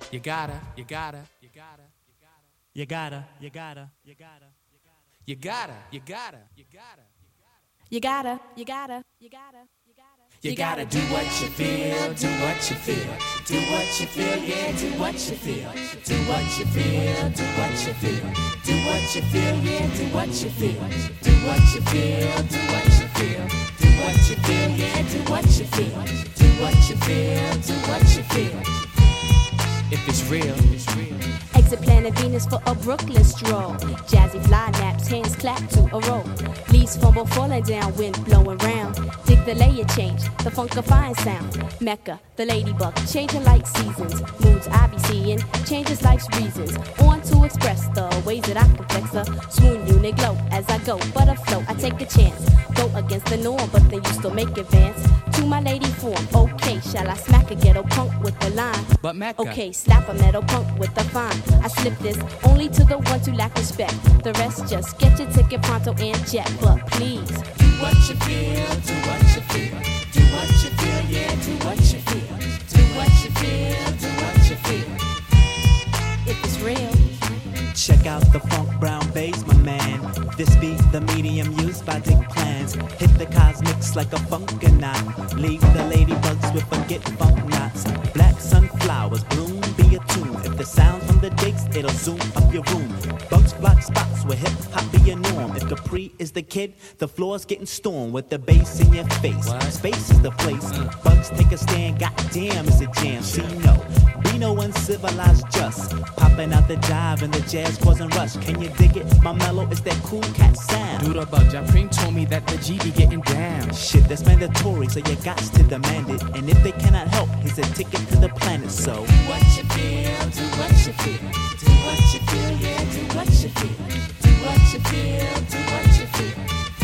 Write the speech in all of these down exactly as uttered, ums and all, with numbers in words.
you gotta, you gotta, you gotta, You gotta, you gotta, you gotta, you gotta, you gotta, you gotta. You gotta, you gotta, you gotta, you gotta. You gotta do what you feel, do what you feel, do what you feel, yeah, do what you feel, do what you feel, do what you feel, do what you feel, yeah, do what you feel, do what you feel, do what you feel, do what you feel, yeah, do what you feel, do what you feel, do what you feel. If it's real, it's real. Exit Planet Venus for a Brooklyn stroll. Jazzy fly naps, hands clap to a roll. Leaves fumble falling down, wind blowing round. Dig the layer change, the funkifying sound. Mecca, the ladybug, changing like seasons. Moods I be seeing, changes life's reasons. On to express the ways that I can flex a swoon unit glow as I go. But afloat, I take a chance. Go against the norm, but then you still make advance. To my lady form, okay, shall I smack a ghetto punk with the line? But Mecca. Okay, slap a metal punk with the fine. I slip this only to the ones who lack respect. The rest just get your ticket pronto and jet. But please, do what you feel, do what you feel, do what you feel, yeah, do what you feel, do what you feel, do what you feel. if it's real. Check out the funk brown bass, my man. This be the medium used by Dick Plans. Hit the cosmics like a funkonaut. Leave the ladybugs with forget funk knots. Black sunflowers bloom, be a tune. If the sound from the digs, it'll zoom up your room. Bugs block spots where hip hop be a norm. If Capri is the kid, the floor's getting stormed with the bass in your face. What? Space is the place. Mm. Bugs take a stand, goddamn, it's a jam. See, no, be no uncivilized just. Popping out the jive and the jazz causing rush. Can you dig it? My mellow is that cool cat sound. Do the bug, Japreem told me that the G be getting down. Shit, that's mandatory, so you got to demand it. And if they cannot help, here's a ticket to the planet, so do what you feel, do what you feel, do what you feel, yeah, do what you feel, do what you feel, do what you feel.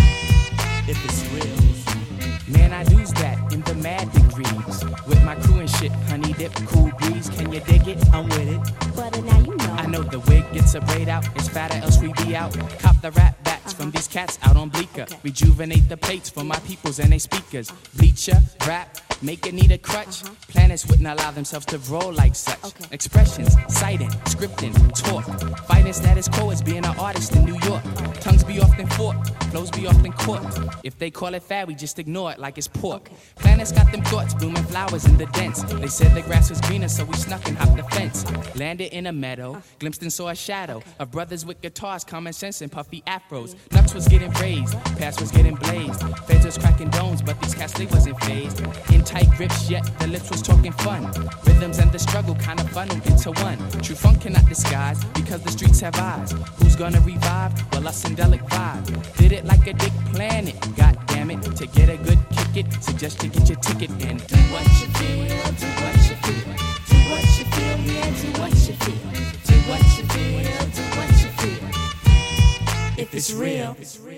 if it's real. Man, I do's that in the mad degrees. With my crew and shit, honey dip, cool breeze. Can you dig it? I'm with it. But now you know. I know the wig gets a braid out. It's fatter, else we be out. Cop the rap bats uh-huh. from these cats out on Bleecker. Okay. Rejuvenate the plates for my peoples and they speakers. Bleacher, rap, make it need a crutch. Uh-huh. Planets wouldn't allow themselves to roll like such. Okay. Expressions, citing, scripting, talk. Fighting status quo as being an artist in New York. Tongues be often fought, flows be often caught. If they call it fad, we just ignore it like it's pork. Okay. Planets got them thoughts, blooming flowers in the dents. They said the grass was greener, so we snuck and hopped the fence. Landed in a meadow, glimpsed and saw a shadow of brothers with guitars, common sense and puffy afros. Nuts was getting raised, past was getting blazed. Feds was cracking domes, but these cats they wasn't phased. In tight grips, yet the lips was talking fun. Rhythms and the struggle kind of funneled into one. True funk cannot disguise, because the streets have eyes. Who's gonna revive? Well, us syndelic vibe. Did it like a dick planet, god damn it. To get a good kick it, suggest you get your ticket and do what you feel, do what you feel, do what you feel, yeah, do what you feel, do what you feel, do what you feel. If it's real, it's real.